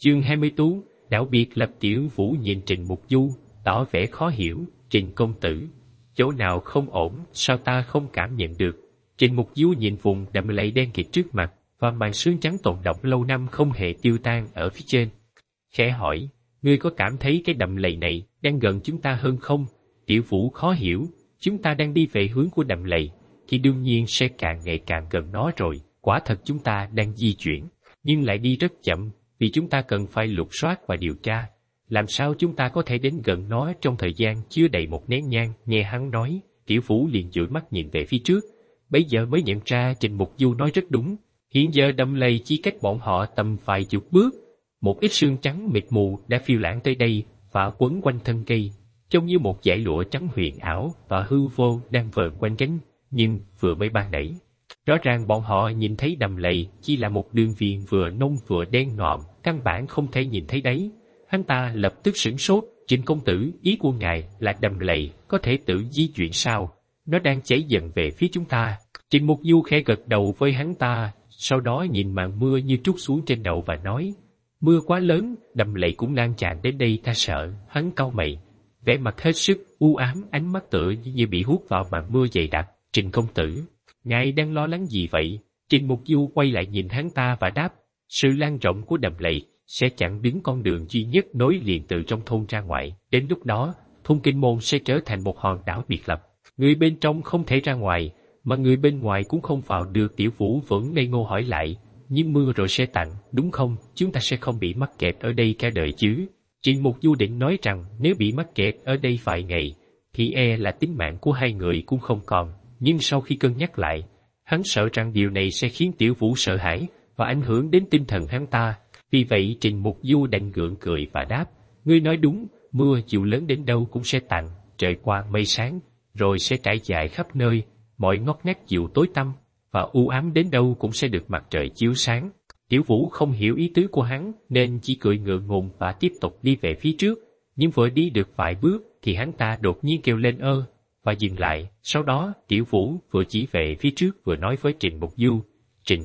Chương 20 Tú, đảo biệt lập. Tiểu Vũ nhìn Trình Mục Du, tỏ vẻ khó hiểu. Trình công tử, chỗ nào không ổn, sao ta không cảm nhận được? Trình Mục Du nhìn vùng đầm lầy đen kịt trước mặt, và màn sương trắng tồn đọng lâu năm không hề tiêu tan ở phía trên. Khẽ hỏi, ngươi có cảm thấy cái đầm lầy này đang gần chúng ta hơn không? Tiểu Vũ khó hiểu, chúng ta đang đi về hướng của đầm lầy, thì đương nhiên sẽ càng ngày càng gần nó rồi. Quả thật chúng ta đang di chuyển, nhưng lại đi rất chậm, vì chúng ta cần phải lục soát và điều tra. Làm sao chúng ta có thể đến gần nó trong thời gian chưa đầy một nén nhang? Nghe hắn nói, Tiểu Vũ liền dụi mắt nhìn về phía trước, bấy giờ mới nhận ra Trình Mục Du nói rất đúng. Hiện giờ đầm lầy chỉ cách bọn họ tầm vài chục bước. Một ít sương trắng mịt mù đã phiêu lãng tới đây và quấn quanh thân cây, trông như một dải lụa trắng huyền ảo và hư vô đang vờn quanh cánh. Nhưng vừa mới ban nãy, rõ ràng bọn họ nhìn thấy đầm lầy chỉ là một đường viền vừa nông vừa đen ngòm, căn bản không thể nhìn thấy đáy. Hắn ta lập tức sửng sốt. Trình công tử, ý của ngài là đầm lầy có thể tự di chuyển sao? Nó đang chảy dần về phía chúng ta. Trình Mục Du khẽ gật đầu với hắn ta, sau đó nhìn màn mưa như trút xuống trên đầu và nói, mưa quá lớn, đầm lầy cũng lan tràn đến đây, ta sợ. Hắn cau mày, vẻ mặt hết sức u ám, ánh mắt tựa như bị hút vào màn mưa dày đặc. Trình công tử, ngài đang lo lắng gì vậy? Trình Mục Du quay lại nhìn hắn ta và đáp, sự lan rộng của đầm lầy sẽ chặn đứng con đường duy nhất nối liền từ trong thôn ra ngoài. Đến lúc đó, thôn Kinh Môn sẽ trở thành một hòn đảo biệt lập. Người bên trong không thể ra ngoài, mà người bên ngoài cũng không vào được. Tiểu Vũ vẫn ngây ngô hỏi lại, nhưng mưa rồi sẽ tạnh, đúng không? Chúng ta sẽ không bị mắc kẹt ở đây cả đời chứ? Trình Mục Du định nói rằng nếu bị mắc kẹt ở đây vài ngày, thì là tính mạng của hai người cũng không còn. Nhưng sau khi cân nhắc lại, hắn sợ rằng điều này sẽ khiến Tiểu Vũ sợ hãi và ảnh hưởng đến tinh thần hắn ta. Vì vậy Trình Mục Du đành gượng cười và đáp, ngươi nói đúng, mưa dù lớn đến đâu cũng sẽ tạnh, trời quang mây sáng, rồi sẽ trải dài khắp nơi, mọi ngóc ngách dù tối tăm và u ám đến đâu cũng sẽ được mặt trời chiếu sáng. Tiểu Vũ không hiểu ý tứ của hắn nên chỉ cười ngượng ngùng và tiếp tục đi về phía trước. Nhưng vừa đi được vài bước thì hắn ta đột nhiên kêu lên ơ và dừng lại. Sau đó Tiểu Vũ vừa chỉ về phía trước vừa nói với Trình Mục Du, Trình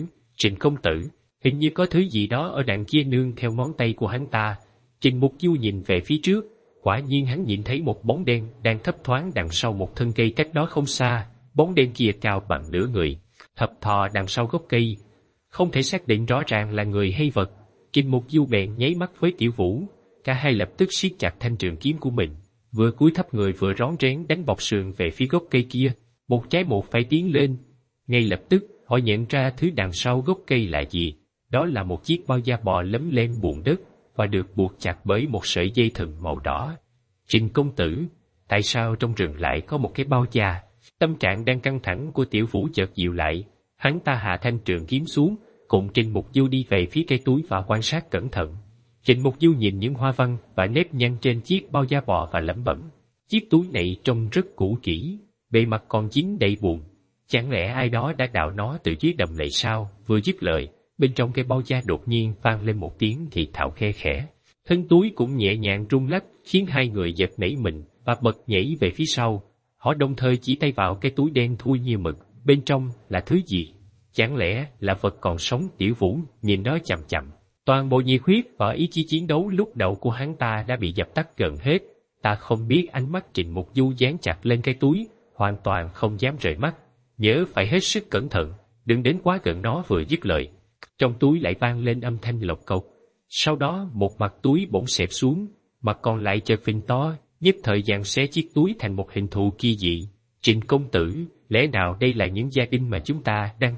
công tử, hình như có thứ gì đó ở đằng kia. Nương theo ngón tay của hắn ta, Trình Mục Du nhìn về phía trước. Quả nhiên hắn nhìn thấy một bóng đen đang thấp thoáng đằng sau một thân cây cách đó không xa. Bóng đen kia cao bằng nửa người, thập thò đằng sau gốc cây, không thể xác định rõ ràng là người hay vật. Trình Mục Du bèn nháy mắt với Tiểu Vũ, cả hai lập tức siết chặt thanh trường kiếm của mình, vừa cúi thấp người vừa rón rén đánh bọc sườn về phía gốc cây kia, một trái một phải tiến lên. Ngay lập tức họ nhận ra thứ đằng sau gốc cây là gì. Đó là một chiếc bao da bò lấm lem bùn đất và được buộc chặt bởi một sợi dây thừng màu đỏ. Trình công tử, tại sao trong rừng lại có một cái bao da? Tâm trạng đang căng thẳng của Tiểu Vũ chợt dịu lại. Hắn ta hạ thanh trường kiếm xuống, cùng Trình Mục Du đi về phía cây túi và quan sát cẩn thận. Trình Mục Du nhìn những hoa văn và nếp nhăn trên chiếc bao da bò và lẩm bẩm, chiếc túi này trông rất cũ kỹ, bề mặt còn dính đầy bùn. Chẳng lẽ ai đó đã đào nó từ dưới đầm lầy sao? Vừa dứt lời, bên trong cái bao da đột nhiên vang lên một tiếng thì thào khe khẽ. Thân túi cũng nhẹ nhàng rung lắc, khiến hai người giật nảy mình và bật nhảy về phía sau. Họ đồng thời chỉ tay vào cái túi đen thui như mực. Bên trong là thứ gì? Chẳng lẽ là vật còn sống? Tiểu Vũ nhìn nó chằm chằm. Toàn bộ nhiệt huyết và ý chí chiến đấu lúc đầu của hắn ta đã bị dập tắt gần hết. Ta không biết. Ánh mắt Trình Mục Du dán chặt lên cái túi, hoàn toàn không dám rời mắt. Nhớ phải hết sức cẩn thận, đừng đến quá gần nó. Vừa dứt lời, trong túi lại vang lên âm thanh lộc cộc. Sau đó một mặt túi bỗng xẹp xuống, mặt còn lại chợt phình to, nhất thời dàn xé chiếc túi thành một hình thù kỳ dị. Trình công tử, lẽ nào đây là những gia đình mà chúng ta đang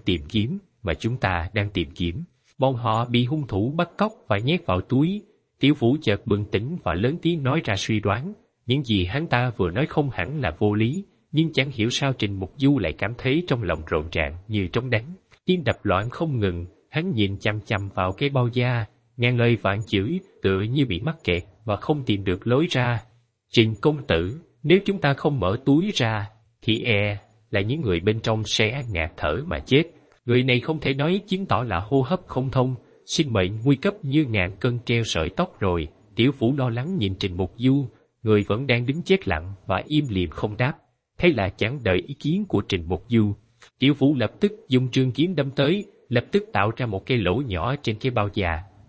tìm kiếm? Bọn họ bị hung thủ bắt cóc và nhét vào túi. Tiểu Vũ chợt bừng tỉnh và lớn tiếng nói ra suy đoán. Những gì hắn ta vừa nói không hẳn là vô lý, nhưng chẳng hiểu sao Trình Mục Du lại cảm thấy trong lòng rộn ràng như trống đánh, tim đập loạn không ngừng. Hắn nhìn chằm chằm vào cái bao da, ngàn lời vạn chửi, tựa như bị mắc kẹt và không tìm được lối ra. Trình công tử, nếu chúng ta không mở túi ra, thì là những người bên trong sẽ ngạt thở mà chết. Người này không thể nói, chứng tỏ là hô hấp không thông, sinh mệnh nguy cấp như ngàn cân treo sợi tóc rồi. Tiểu Vũ lo lắng nhìn Trình Mục Du, người vẫn đang đứng chết lặng và im lìm không đáp. Thế là chẳng đợi ý kiến của Trình Mục Du, Tiểu Vũ lập tức dùng trường kiếm đâm tới, lập tức tạo ra một cái lỗ nhỏ trên cái bao da.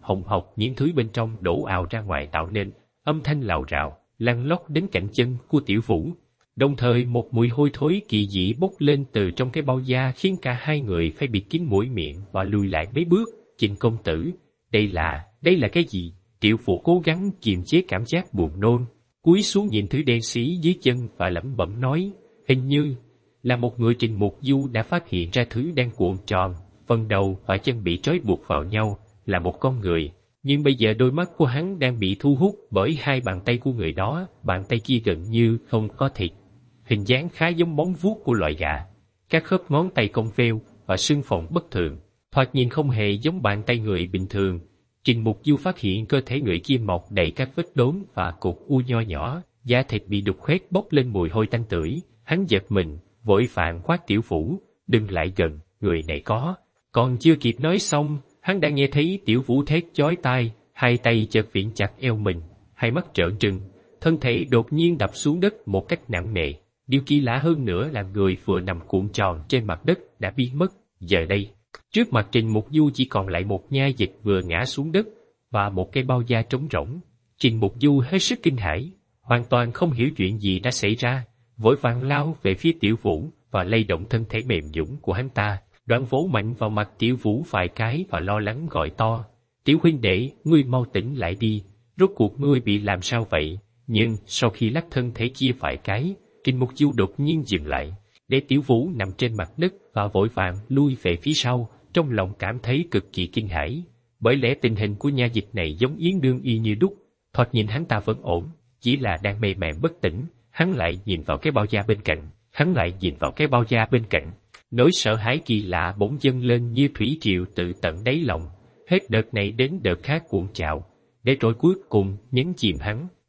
hồng hộc những thứ bên trong đổ ào ra ngoài tạo nên âm thanh lào rào, lăn lóc đến cạnh chân của Tiểu Vũ. Đồng thời một mùi hôi thối kỳ dị bốc lên từ trong cái bao da khiến cả hai người phải bịt kín mũi miệng và lùi lại mấy bước. Trịnh công tử, đây là cái gì? Tiểu Vũ cố gắng kiềm chế cảm giác buồn nôn, cúi xuống nhìn thứ đen xí dưới chân và lẩm bẩm nói, hình như là một người. Trình Mục Du đã phát hiện ra thứ đang cuộn tròn, phần đầu và chân bị trói buộc vào nhau, là một con người. Nhưng bây giờ đôi mắt của hắn đang bị thu hút bởi hai bàn tay của người đó, bàn tay kia gần như không có thịt. Hình dáng khá giống móng vuốt của loài gà, các khớp ngón tay cong veo và xương phòng bất thường, thoạt nhìn không hề giống bàn tay người bình thường. Trình Mục Du phát hiện cơ thể người kia mọc đầy các vết đốm và cục u nho nhỏ, da thịt bị đục khoét bốc lên mùi hôi tanh tưởi. Hắn giật mình, vội vàng quát Tiểu Vũ, đừng lại gần, người này có. Còn chưa kịp nói xong, hắn đã nghe thấy Tiểu Vũ thét chói tai, hai tay chợt viện chặt eo mình, hai mắt trợn trừng, thân thể đột nhiên đập xuống đất một cách nặng nề. Điều kỳ lạ hơn nữa là người vừa nằm cuộn tròn trên mặt đất đã biến mất. Giờ đây, trước mặt Trình Mục Du chỉ còn lại một nhai dịch vừa ngã xuống đất và một cái bao da trống rỗng. Trình Mục Du hết sức kinh hãi, hoàn toàn không hiểu chuyện gì đã xảy ra, vội vàng lao về phía Tiểu Vũ và lay động thân thể mềm nhũn của hắn ta, đoạn vỗ mạnh vào mặt Tiểu Vũ vài cái và lo lắng gọi to, Tiểu huynh đệ, ngươi mau tỉnh lại đi, rốt cuộc ngươi bị làm sao vậy? Nhưng sau khi lắc thân thể kia vài cái, Trình Mục Du đột nhiên dừng lại, để Tiểu Vũ nằm trên mặt đất và vội vàng lui về phía sau, trong lòng cảm thấy cực kỳ kinh hãi. Bởi lẽ tình hình của nha dịch này giống Yến Đương y như đúc, thoạt nhìn hắn ta vẫn ổn, chỉ là đang mê màng bất tỉnh. Hắn lại nhìn vào cái bao da bên cạnh, nỗi sợ hãi kỳ lạ bỗng dâng lên như thủy triều từ tận đáy lòng, hết đợt này đến đợt khác cuộn trào, để rồi cuối cùng nhấn chìm hắn.